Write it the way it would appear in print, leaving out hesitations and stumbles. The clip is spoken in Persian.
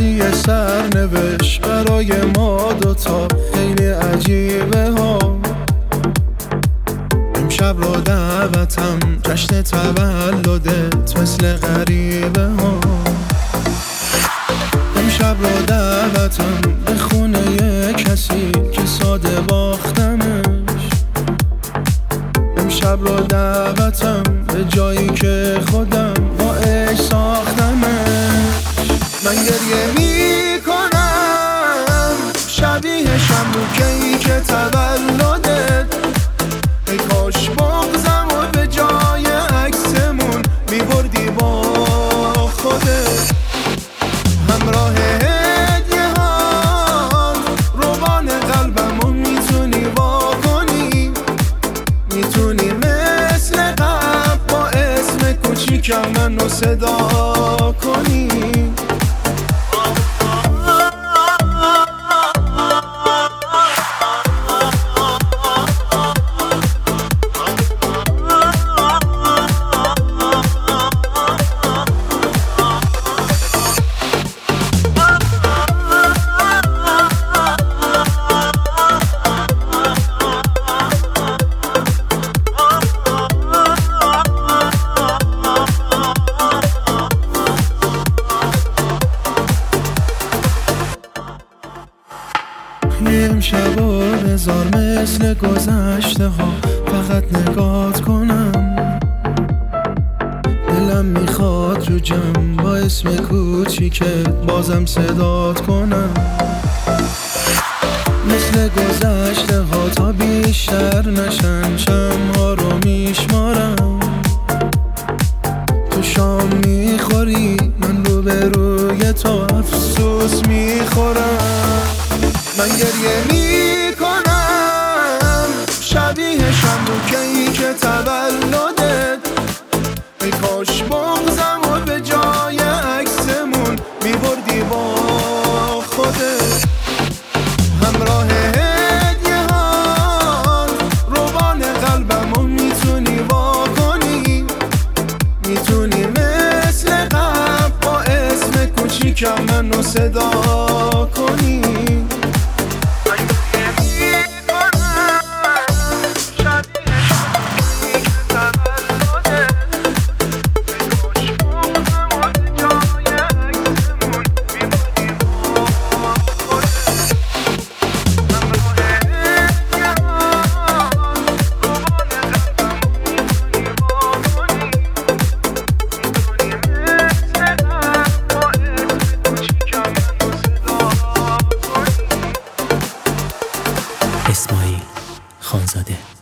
کسی سرنوشت برای ما دوتا خیلی عجیبه ها. امشب رو دعوتم جشن تولدت مثل غریبه ها. امشب رو دعوتم به خونه کسی که ساده باختمش. امشب رو دعوتم به جایی که خودم با عشق ساختمش. من گریه می کنم شبیهشم رو کیک تولدت. ای کاش بغضم و به جای عکسمون می بردی با خودت. همراه هدیه ها روبان قلبمو میتونی واکنی. میتونی مثل قبل با اسم کوچیکم منو صدا کنی. امشب و بذار مثل گذشته ها فقط نگات کنم. دلم میخواد رو جمع با اسم کوچیکت بازم صدات کنم. مثل گذشته ها تا بیشتر نشن شمع رو میشمارم. تو شام میخوری من رو به روی تو افسوس میخورم. من گریه می کنم شبیهشم رو کیک تولدت. ای کاش بغضم و به جای عکسمون می بردی با خودت. همراه هدیه ها روبان قلبمو میتونی واکنی. میتونی مثل قبل با اسم کوچیکم منو صدا کنی. اسماعیل خانزاده.